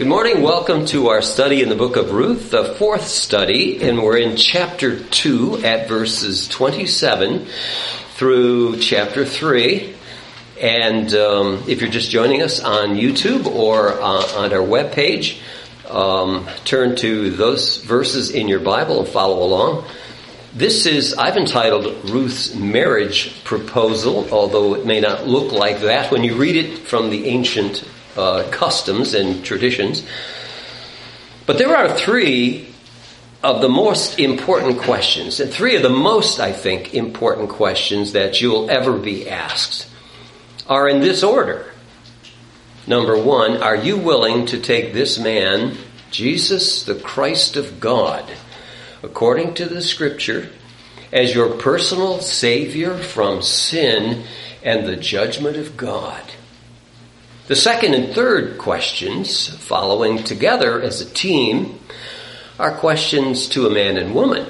Good morning. Welcome to our study in the book of Ruth, the fourth study, and we're in chapter 2 at verses 27 through chapter 3. And if you're just joining us on YouTube or on our webpage, turn to those verses in your Bible and follow along. I've entitled Ruth's marriage proposal, although it may not look like that when you read it from the ancient customs and traditions. But there are three of the most important questions, and three of the most, I think, important questions that you'll ever be asked are in this order. Number one, are you willing to take this man, Jesus, the Christ of God, according to the Scripture, as your personal Savior from sin and the judgment of God? The second and third questions, following together as a team, are questions to a man and woman.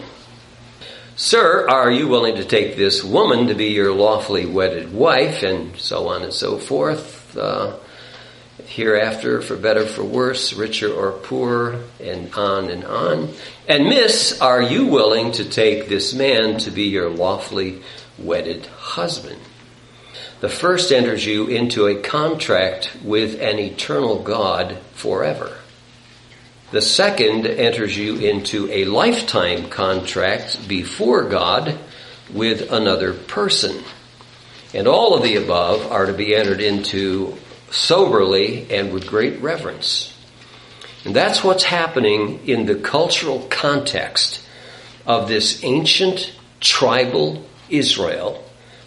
Sir, are you willing to take this woman to be your lawfully wedded wife, and so on and so forth, hereafter, for better, for worse, richer or poorer, and on and on. And miss, are you willing to take this man to be your lawfully wedded husband? The first enters you into a contract with an eternal God forever. The second enters you into a lifetime contract before God with another person. And all of the above are to be entered into soberly and with great reverence. And that's what's happening in the cultural context of this ancient tribal Israel,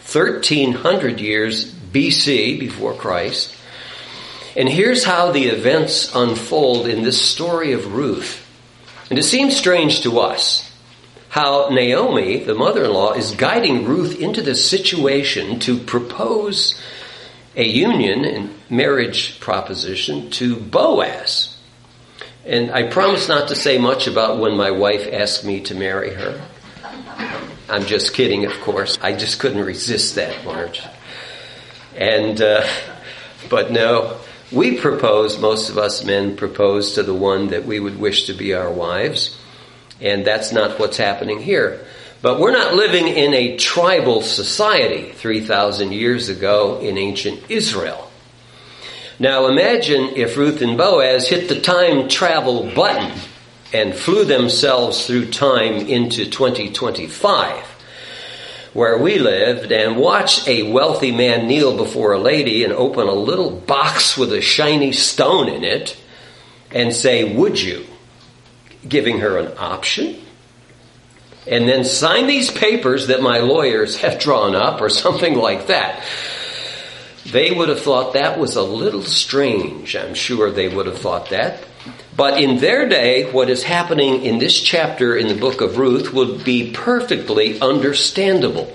1,300 years BC, before Christ. And here's how the events unfold in this story of Ruth. And it seems strange to us how Naomi, the mother-in-law, is guiding Ruth into this situation to propose a union and marriage proposition to Boaz. And I promise not to say much about when my wife asked me to marry her. I'm just kidding, of course. I just couldn't resist that, Marge. And, but no, we propose, most of us men propose to the one that we would wish to be our wives. And that's not what's happening here. But we're not living in a tribal society 3,000 years ago in ancient Israel. Now imagine if Ruth and Boaz hit the time travel button and flew themselves through time into 2025, where we lived, and watched a wealthy man kneel before a lady and open a little box with a shiny stone in it and say, "Would you?" giving her an option. And then sign these papers that my lawyers have drawn up, or something like that. They would have thought that was a little strange. I'm sure they would have thought that. But in their day, what is happening in this chapter in the book of Ruth would be perfectly understandable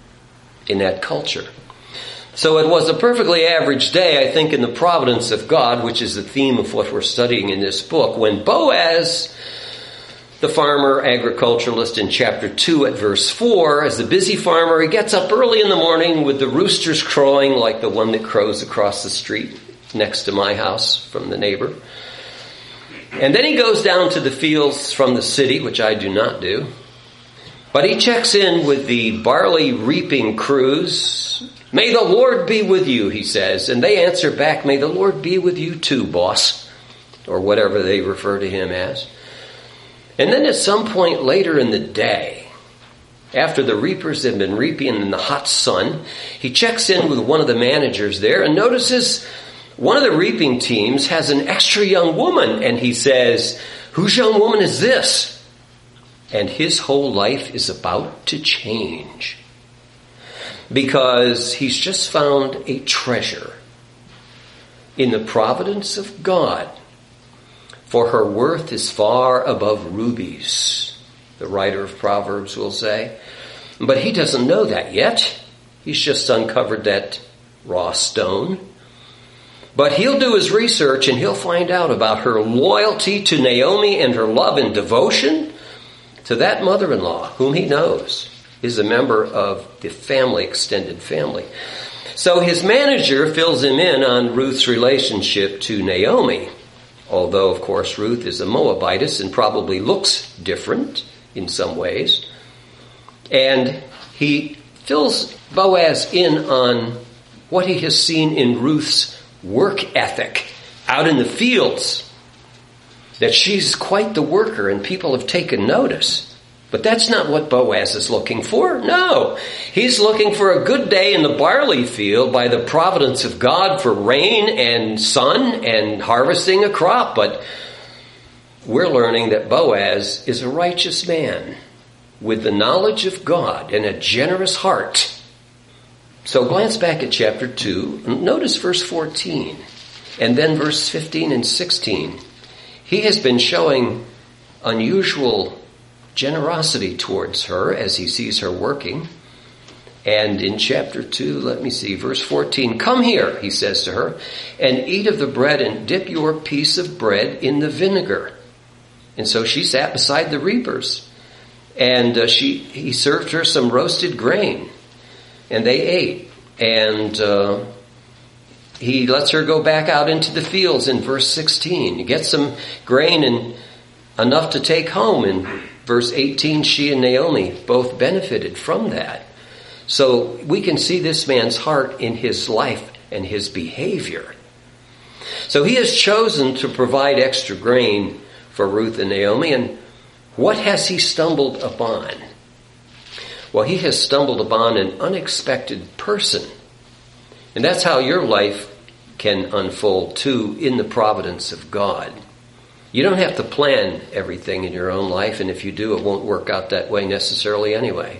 in that culture. So it was a perfectly average day, I think, in the providence of God, which is the theme of what we're studying in this book, when Boaz, the farmer, agriculturalist, in chapter 2 at verse 4, as the busy farmer, he gets up early in the morning with the roosters crowing like the one that crows across the street next to my house from the neighbor. And then he goes down to the fields from the city, which I do not do. But he checks in with the barley reaping crews. "May the Lord be with you," he says. And they answer back, "May the Lord be with you too, boss," or whatever they refer to him as. And then at some point later in the day, after the reapers have been reaping in the hot sun, he checks in with one of the managers there and notices one of the reaping teams has an extra young woman. And he says, "Whose young woman is this?" And his whole life is about to change, because he's just found a treasure in the providence of God. "For her worth is far above rubies," the writer of Proverbs will say. But he doesn't know that yet. He's just uncovered that raw stone. But he'll do his research and he'll find out about her loyalty to Naomi and her love and devotion to that mother-in-law, whom he knows is a member of the family, extended family. So his manager fills him in on Ruth's relationship to Naomi. although, of course, Ruth is a Moabitess and probably looks different in some ways. And he fills Boaz in on what he has seen in Ruth's work ethic out in the fields, that she's quite the worker and people have taken notice. But that's not what Boaz is looking for. No, he's looking for a good day in the barley field by the providence of God for rain and sun and harvesting a crop. But we're learning that Boaz is a righteous man with the knowledge of God and a generous heart. So glance back at chapter 2. Notice verse 14 and then verse 15 and 16. He has been showing unusual generosity towards her as he sees her working. And in chapter 2, let me see, verse 14, "Come here," he says to her, "and eat of the bread and dip your piece of bread in the vinegar." And so she sat beside the reapers, and he served her some roasted grain, and they ate. And he lets her go back out into the fields in verse 16, get some grain and enough to take home. In verse 18, she and Naomi both benefited from that. So we can see this man's heart in his life and his behavior. So he has chosen to provide extra grain for Ruth and Naomi. And what has he stumbled upon? Well, he has stumbled upon an unexpected person. And that's how your life can unfold too, in the providence of God. You don't have to plan everything in your own life, and if you do, it won't work out that way necessarily anyway.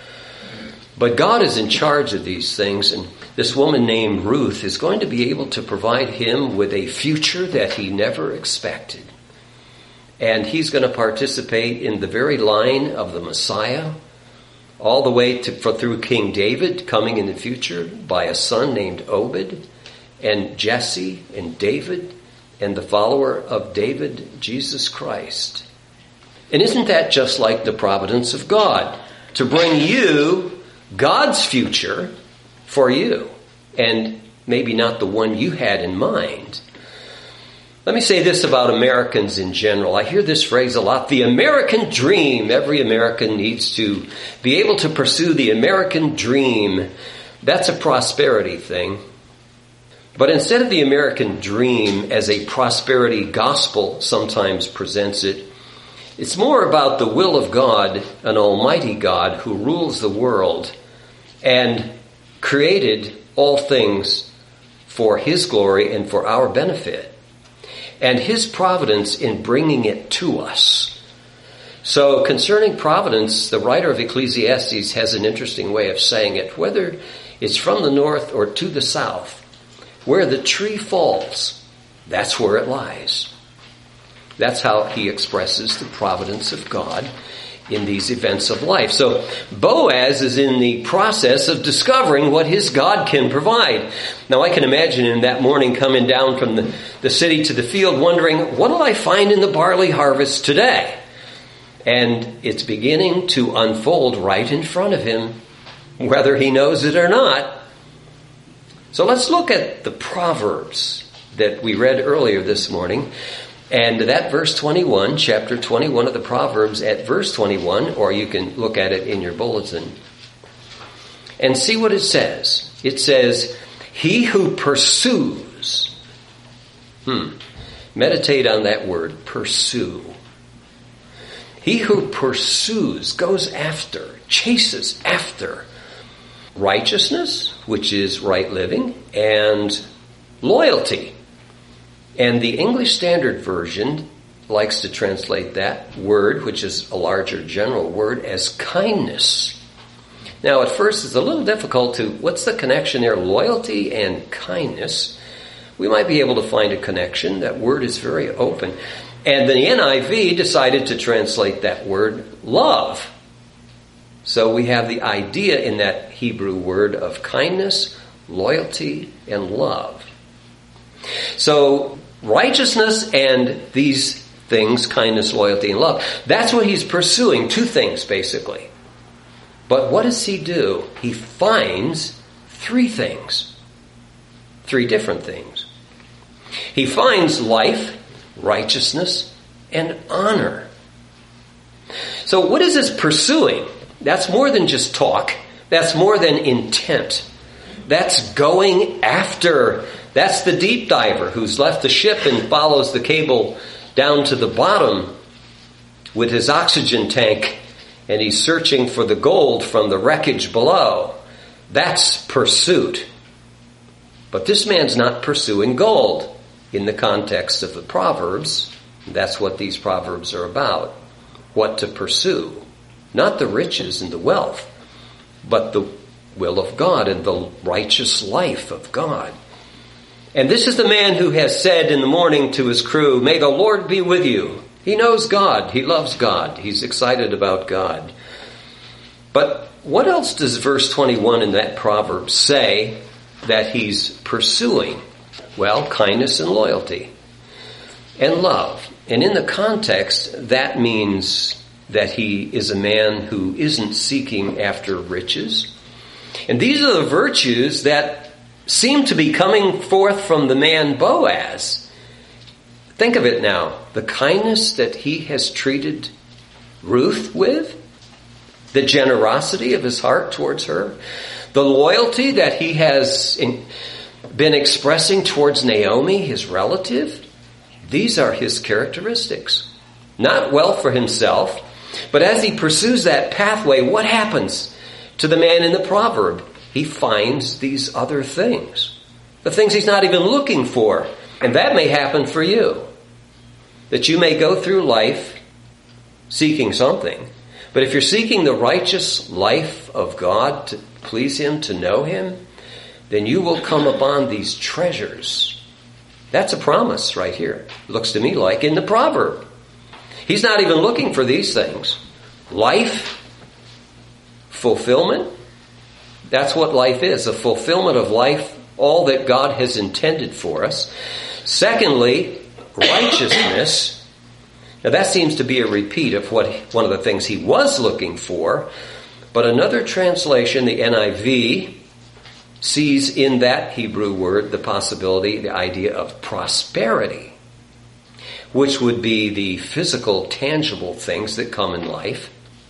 But God is in charge of these things, and this woman named Ruth is going to be able to provide him with a future that he never expected. And he's going to participate in the very line of the Messiah, all the way through King David coming in the future by a son named Obed, and Jesse and David, and the follower of David, Jesus Christ. And isn't that just like the providence of God? To bring you God's future for you, and maybe not the one you had in mind. Let me say this about Americans in general. I hear this phrase a lot, the American dream. Every American needs to be able to pursue the American dream. That's a prosperity thing. But instead of the American dream as a prosperity gospel sometimes presents it, it's more about the will of God, an almighty God who rules the world and created all things for his glory and for our benefit, and his providence in bringing it to us. So concerning providence, the writer of Ecclesiastes has an interesting way of saying it, whether it's from the north or to the south. Where the tree falls, that's where it lies. That's how he expresses the providence of God in these events of life. So Boaz is in the process of discovering what his God can provide. Now I can imagine him that morning coming down from the city to the field wondering, what will I find in the barley harvest today? And it's beginning to unfold right in front of him, whether he knows it or not. So let's look at the Proverbs that we read earlier this morning. And that verse 21, chapter 21 of the Proverbs at verse 21, or you can look at it in your bulletin and see what it says. It says, he who pursues. Meditate on that word, pursue. He who pursues, goes after, chases after righteousness, which is right living, and loyalty. And the English Standard Version likes to translate that word, which is a larger general word, as kindness. Now, at first, it's a little difficult what's the connection there? Loyalty and kindness. We might be able to find a connection. That word is very open. And the NIV decided to translate that word love. So we have the idea in that Hebrew word of kindness, loyalty, and love. So righteousness and these things, kindness, loyalty, and love, that's what he's pursuing. Two things, basically. But what does he do? He finds three things. Three different things. He finds life righteousness, and honor. So what is this pursuing? That's more than just talk. That's more than intent. That's going after. That's the deep diver who's left the ship and follows the cable down to the bottom with his oxygen tank, and he's searching for the gold from the wreckage below. That's pursuit. But this man's not pursuing gold in the context of the Proverbs. That's what these Proverbs are about. What to pursue. Not the riches and the wealth, but the will of God and the righteous life of God. And this is the man who has said in the morning to his crew, "May the Lord be with you." He knows God. He loves God. He's excited about God. But what else does verse 21 in that proverb say that he's pursuing? Well, kindness and loyalty and love. And in the context, that means that he is a man who isn't seeking after riches. And these are the virtues that seem to be coming forth from the man Boaz. Think of it now. The kindness that he has treated Ruth with, the generosity of his heart towards her, the loyalty that he has been expressing towards Naomi, his relative. These are his characteristics. Not wealth for himself, but as he pursues that pathway, what happens to the man in the proverb? He finds these other things. The things he's not even looking for. And that may happen for you. That you may go through life seeking something. But if you're seeking the righteous life of God to please Him, to know Him, then you will come upon these treasures. That's a promise right here. Looks to me like in the proverb. He's not even looking for these things. Life, fulfillment. That's what life is, a fulfillment of life, all that God has intended for us. Secondly, righteousness. Now that seems to be a repeat of one of the things he was looking for. But another translation, the NIV, sees in that Hebrew word the possibility, the idea of prosperity, which would be the physical, tangible things that come in life.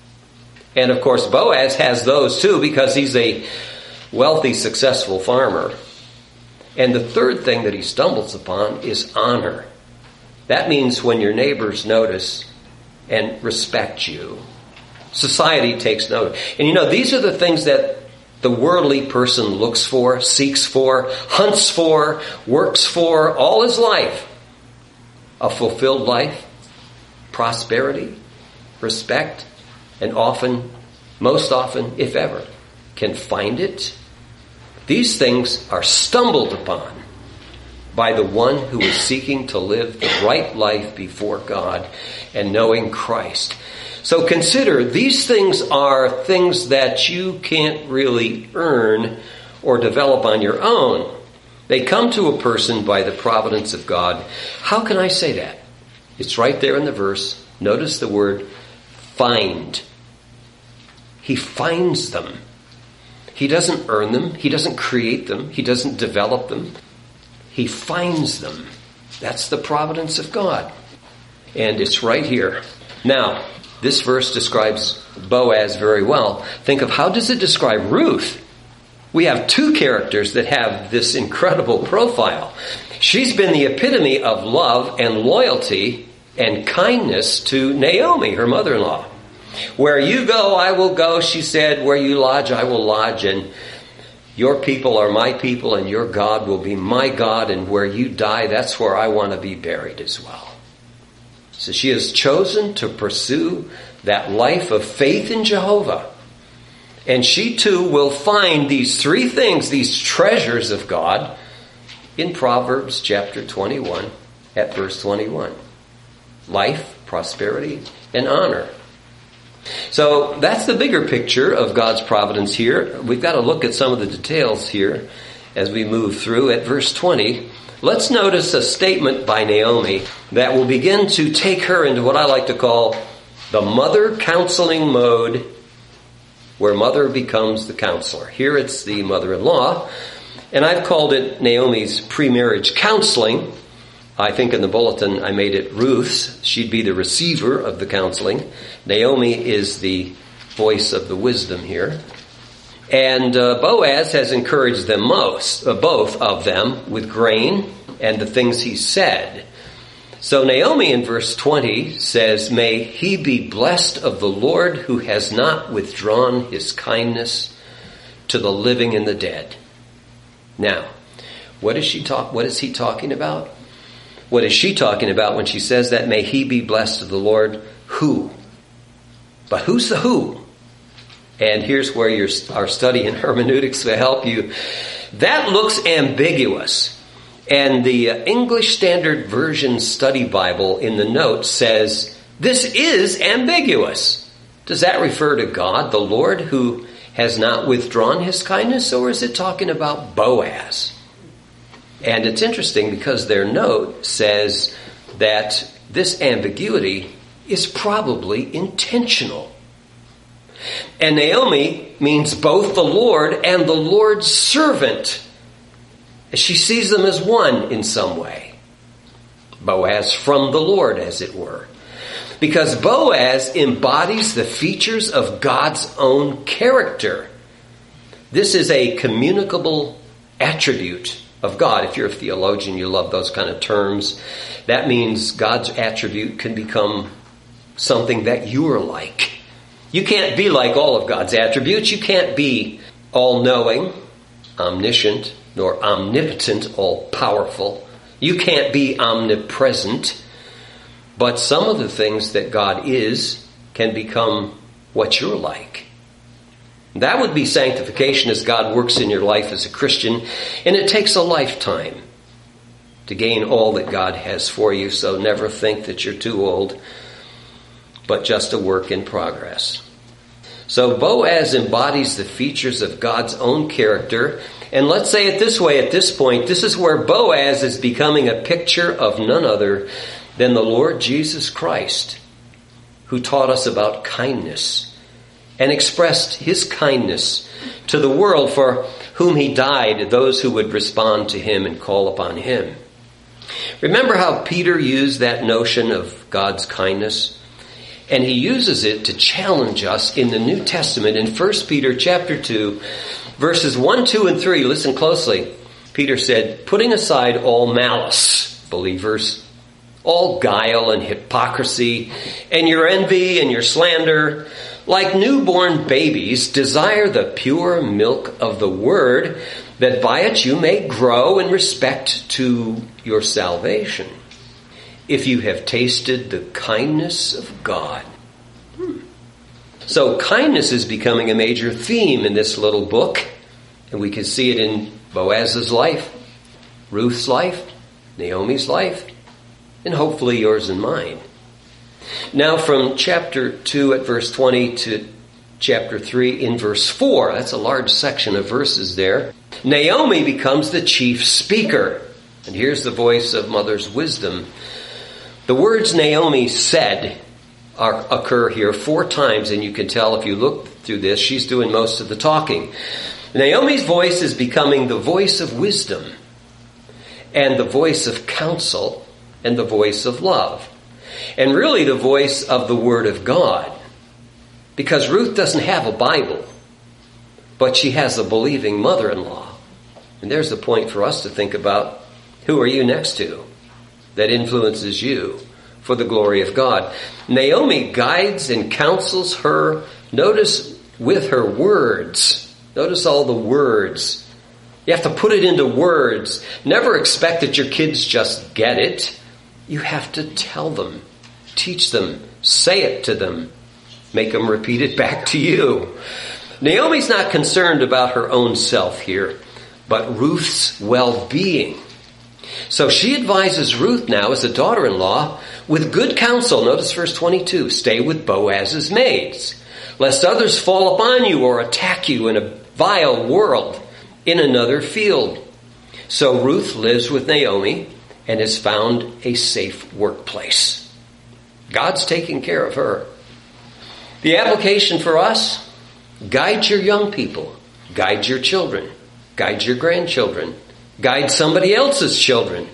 And of course, Boaz has those too because he's a wealthy, successful farmer. And the third thing that he stumbles upon is honor. That means when your neighbors notice and respect you, society takes note. And you know, these are the things that the worldly person looks for, seeks for, hunts for, works for all his life. A fulfilled life, prosperity, respect, and often, most often, if ever, can find it. These things are stumbled upon by the one who is seeking to live the right life before God and knowing Christ. So consider, these things are things that you can't really earn or develop on your own. They come to a person by the providence of God. How can I say that? It's right there in the verse. Notice the word find. He finds them. He doesn't earn them. He doesn't create them. He doesn't develop them. He finds them. That's the providence of God. And it's right here. Now, this verse describes Boaz very well. Think of how does it describe Ruth? We have two characters that have this incredible profile. She's been the epitome of love and loyalty and kindness to Naomi, her mother-in-law. Where you go, I will go, she said. Where you lodge, I will lodge. And your people are my people, and your God will be my God. And where you die, that's where I want to be buried as well. So she has chosen to pursue that life of faith in Jehovah. And she too will find these three things, these treasures of God, in Proverbs chapter 21 at verse 21. Life, prosperity, and honor. So that's the bigger picture of God's providence here. We've got to look at some of the details here as we move through. At verse 20, let's notice a statement by Naomi that will begin to take her into what I like to call the mother counseling mode, where mother becomes the counselor. Here it's the mother-in-law, and I've called it Naomi's pre-marriage counseling, I think in the bulletin I made it Ruth's. She'd be the receiver of the counseling. Naomi is the voice of the wisdom here. And Boaz has encouraged them both of them, with grain and the things he said. So Naomi in verse 20 says, "May he be blessed of the Lord, who has not withdrawn his kindness to the living and the dead." Now, what is he talking about? What is she talking about when she says that? May he be blessed of the Lord. Who? But who's the who? And here's where our study in hermeneutics will help you. That looks ambiguous. And the English Standard Version Study Bible in the notes says, this is ambiguous. Does that refer to God, the Lord, who has not withdrawn his kindness, or is it talking about Boaz? And it's interesting because their note says that this ambiguity is probably intentional. And Naomi means both the Lord and the Lord's servant. She sees them as one in some way. Boaz from the Lord, as it were. Because Boaz embodies the features of God's own character. This is a communicable attribute of God. If you're a theologian, you love those kind of terms. That means God's attribute can become something that you're like. You can't be like all of God's attributes. You can't be all-knowing, omniscient, nor omnipotent, all-powerful. You can't be omnipresent. But some of the things that God is can become what you're like. That would be sanctification as God works in your life as a Christian. And it takes a lifetime to gain all that God has for you. So never think that you're too old, but just a work in progress. So Boaz embodies the features of God's own character. And let's say it this way at this point, this is where Boaz is becoming a picture of none other than the Lord Jesus Christ, who taught us about kindness and expressed his kindness to the world for whom he died, those who would respond to him and call upon him. Remember how Peter used that notion of God's kindness? And he uses it to challenge us in the New Testament in 1 Peter chapter 2, verses 1, 2, and 3. Listen closely. Peter said, "Putting aside all malice, believers, all guile and hypocrisy, and your envy and your slander, like newborn babies, desire the pure milk of the word, that by it you may grow in respect to your salvation, if you have tasted the kindness of God." So kindness is becoming a major theme in this little book, and we can see it in Boaz's life, Ruth's life, Naomi's life, and hopefully yours and mine. Now from chapter 2 at verse 20 to chapter 3 in verse 4, that's a large section of verses there, Naomi becomes the chief speaker. And here's the voice of mother's wisdom. The words Naomi said occur here 4 times, and you can tell if you look through this, she's doing most of the talking. Naomi's voice is becoming the voice of wisdom, and the voice of counsel, and the voice of love. And really the voice of the Word of God. Because Ruth doesn't have a Bible, but she has a believing mother-in-law. And there's the point for us to think about, who are you next to that influences you for the glory of God? Naomi guides and counsels her, notice, with her words. Notice all the words. You have to put it into words. Never expect that your kids just get it. You have to tell them, teach them, say it to them, make them repeat it back to you. Naomi's not concerned about her own self here, but Ruth's well-being. So she advises Ruth now as a daughter-in-law with good counsel. Notice verse 22, "Stay with Boaz's maids, lest others fall upon you or attack you in a vile world in another field." So Ruth lives with Naomi and has found a safe workplace. God's taking care of her. The application for us, guide your young people, guide your children, guide your grandchildren, guide somebody else's children.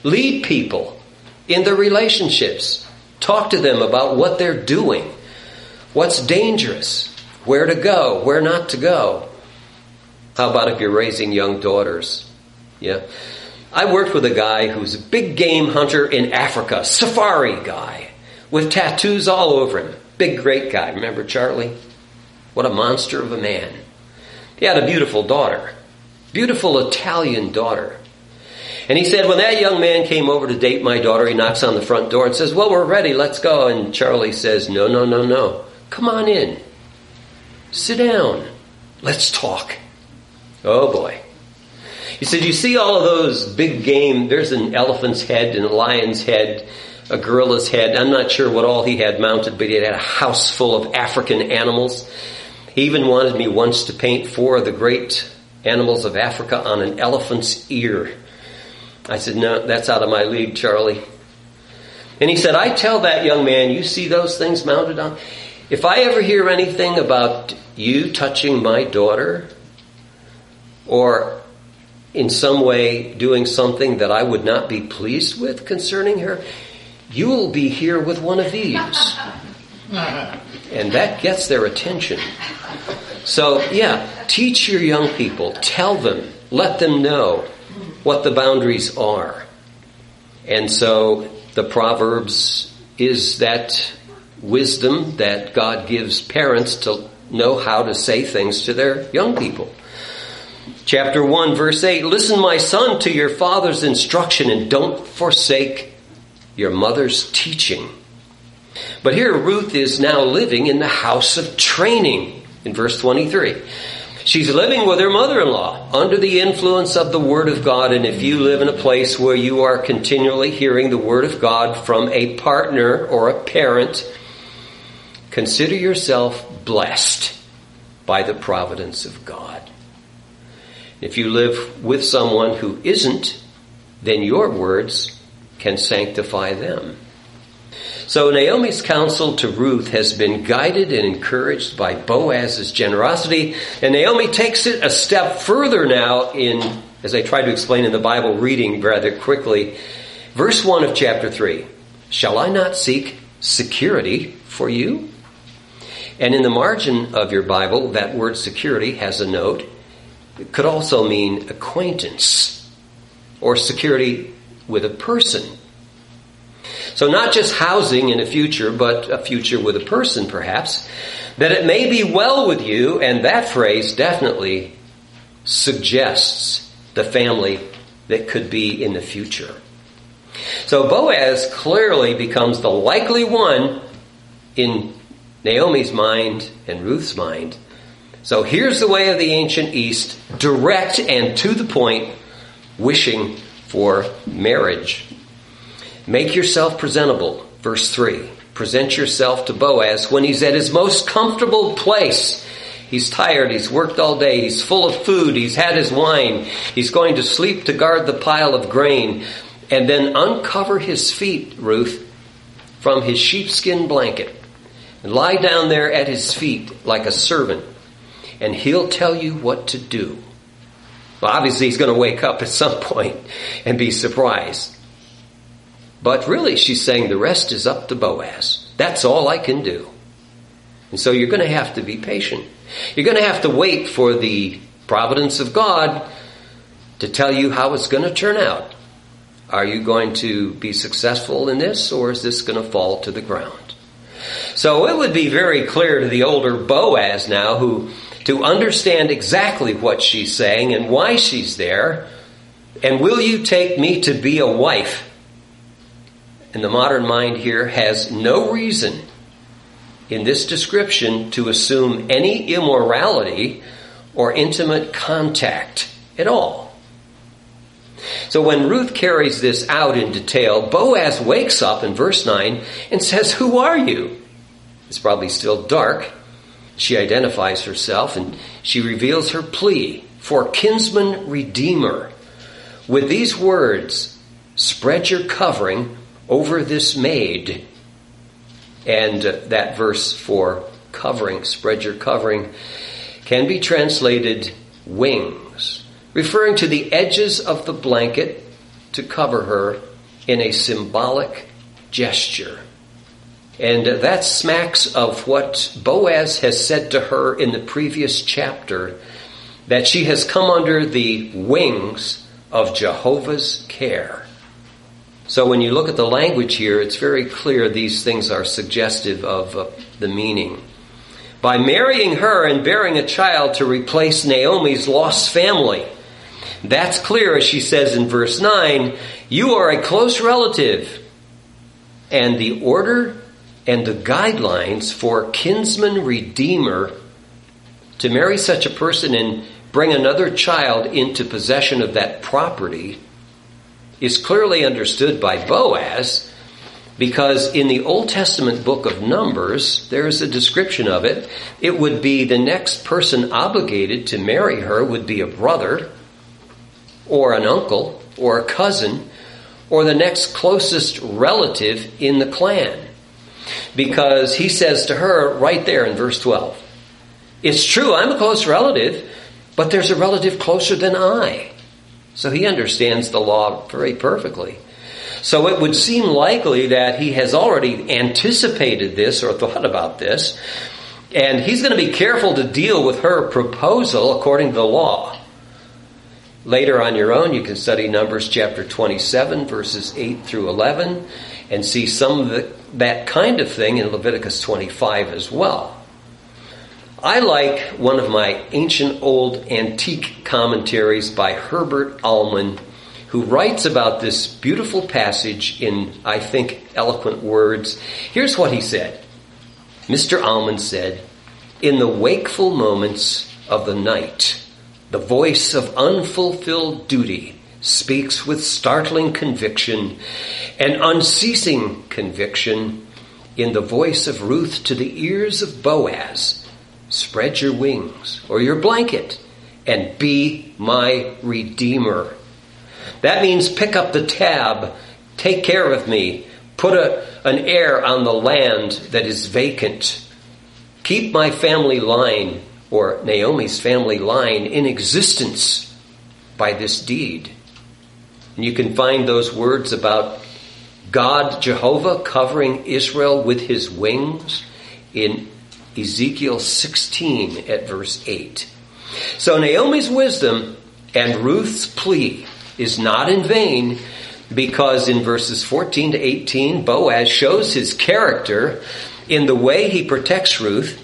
Lead people in their relationships. Talk to them about what they're doing, what's dangerous, where to go, where not to go. How about if you're raising young daughters? Yeah. I worked with a guy who's a big game hunter in Africa, safari guy, with tattoos all over him. Big, great guy. Remember Charlie? What a monster of a man. He had a beautiful daughter, beautiful Italian daughter. And he said, when that young man came over to date my daughter, he knocks on the front door and says, well, we're ready, let's go. And Charlie says, no. Come on in. Sit down. Let's talk. Oh, boy. He said, you see all of those big game, there's an elephant's head and a lion's head, a gorilla's head. I'm not sure what all he had mounted, but he had a house full of African animals. He even wanted me once to paint 4 of the great animals of Africa on an elephant's ear. I said, no, that's out of my league, Charlie. And he said, I tell that young man, you see those things mounted on? If I ever hear anything about you touching my daughter or in some way doing something that I would not be pleased with concerning her, you will be here with one of these. And that gets their attention. So, yeah, teach your young people. Tell them. Let them know what the boundaries are. And so the Proverbs is that wisdom that God gives parents to know how to say things to their young people. Chapter 1, verse 8, listen, my son, to your father's instruction, and don't forsake your mother's teaching. But here Ruth is now living in the house of training in verse 23. She's living with her mother-in-law under the influence of the Word of God. And if you live in a place where you are continually hearing the Word of God from a partner or a parent, consider yourself blessed by the providence of God. If you live with someone who isn't, then your words can sanctify them. So Naomi's counsel to Ruth has been guided and encouraged by Boaz's generosity. And Naomi takes it a step further now in, as I tried to explain in the Bible reading rather quickly, verse 1 of chapter 3. Shall I not seek security for you? And in the margin of your Bible, that word security has a note. It could also mean acquaintance or security with a person. So not just housing in a future, but a future with a person perhaps, that it may be well with you, and that phrase definitely suggests the family that could be in the future. So Boaz clearly becomes the likely one in Naomi's mind and Ruth's mind. So here's the way of the ancient East, direct and to the point, wishing for marriage. Make yourself presentable, verse 3. Present yourself to Boaz when he's at his most comfortable place. He's tired, he's worked all day, he's full of food, he's had his wine, he's going to sleep to guard the pile of grain. And then uncover his feet, Ruth, from his sheepskin blanket. And lie down there at his feet like a servant. And he'll tell you what to do. Well, obviously he's going to wake up at some point and be surprised. But really, she's saying the rest is up to Boaz. That's all I can do. And so you're going to have to be patient. You're going to have to wait for the providence of God to tell you how it's going to turn out. Are you going to be successful in this, or is this going to fall to the ground? So it would be very clear to the older Boaz now to understand exactly what she's saying and why she's there. And will you take me to be a wife? And the modern mind here has no reason in this description to assume any immorality or intimate contact at all. So when Ruth carries this out in detail, Boaz wakes up in verse 9 and says, "Who are you?" It's probably still dark. She identifies herself and she reveals her plea for kinsman redeemer with these words, "Spread your covering over this maid." And that verse for covering, spread your covering, can be translated wings, referring to the edges of the blanket to cover her in a symbolic gesture. And that smacks of what Boaz has said to her in the previous chapter, that she has come under the wings of Jehovah's care. So when you look at the language here, it's very clear these things are suggestive of the meaning. By marrying her and bearing a child to replace Naomi's lost family, that's clear, as she says in verse 9, you are a close relative. And the order and the guidelines for kinsman redeemer to marry such a person and bring another child into possession of that property is clearly understood by Boaz, because in the Old Testament book of Numbers, there is a description of it. It would be the next person obligated to marry her would be a brother or an uncle or a cousin or the next closest relative in the clan. Because he says to her right there in verse 12, it's true, I'm a close relative, but there's a relative closer than I. So he understands the law very perfectly. So it would seem likely that he has already anticipated this or thought about this, and he's going to be careful to deal with her proposal according to the law. Later on your own, you can study Numbers chapter 27, verses 8 through 11, and see some of that kind of thing in Leviticus 25 as well. I like one of my ancient old antique commentaries by Herbert Alman, who writes about this beautiful passage in, I think, eloquent words. Here's what he said. Mr. Alman said, in the wakeful moments of the night, the voice of unfulfilled duty speaks with startling conviction and unceasing conviction in the voice of Ruth to the ears of Boaz. Spread your wings or your blanket and be my redeemer. That means pick up the tab, take care of me, put an heir on the land that is vacant. Keep my family line, or Naomi's family line, in existence by this deed. And you can find those words about God, Jehovah, covering Israel with his wings in Ezekiel 16 at verse 8. So Naomi's wisdom and Ruth's plea is not in vain, because in verses 14 to 18, Boaz shows his character in the way he protects Ruth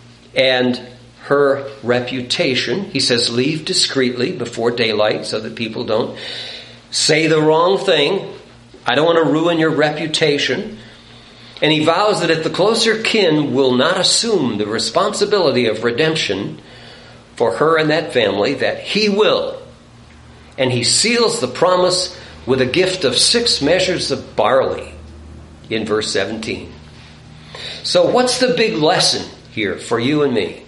and her reputation. He says, leave discreetly before daylight so that people don't say the wrong thing. I don't want to ruin your reputation. And he vows that if the closer kin will not assume the responsibility of redemption for her and that family, that he will. And he seals the promise with a gift of 6 measures of barley in verse 17. So what's the big lesson here for you and me?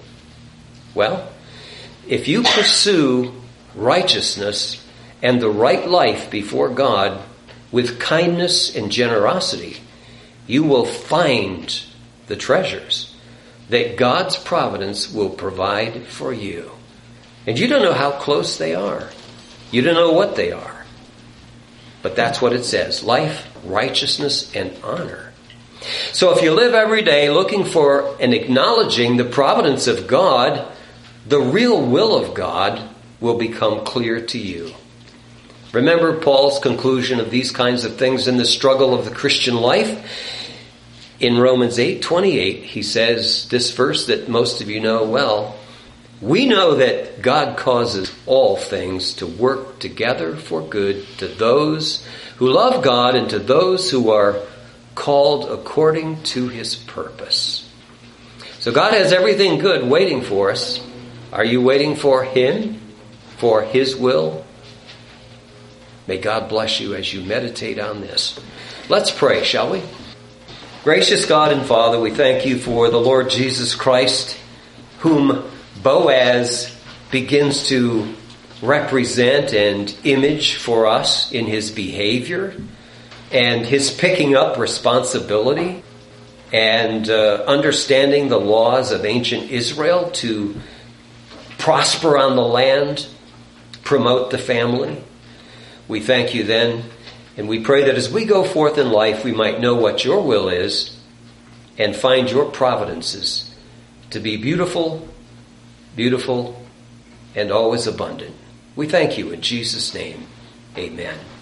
Well, if you pursue righteousness and the right life before God with kindness and generosity, you will find the treasures that God's providence will provide for you. And you don't know how close they are. You don't know what they are. But that's what it says. Life, righteousness, and honor. So if you live every day looking for and acknowledging the providence of God, the real will of God will become clear to you. Remember Paul's conclusion of these kinds of things in the struggle of the Christian life? In Romans 8:28, he says this verse that most of you know well. We know that God causes all things to work together for good to those who love God and to those who are called according to his purpose. So God has everything good waiting for us. Are you waiting for him, for his will? May God bless you as you meditate on this. Let's pray, shall we? Gracious God and Father, we thank you for the Lord Jesus Christ, whom Boaz begins to represent and image for us in his behavior and his picking up responsibility and understanding the laws of ancient Israel to prosper on the land, promote the family. We thank you then And we pray that as we go forth in life, we might know what your will is and find your providences to be beautiful, beautiful, and always abundant. We thank you in Jesus' name. Amen.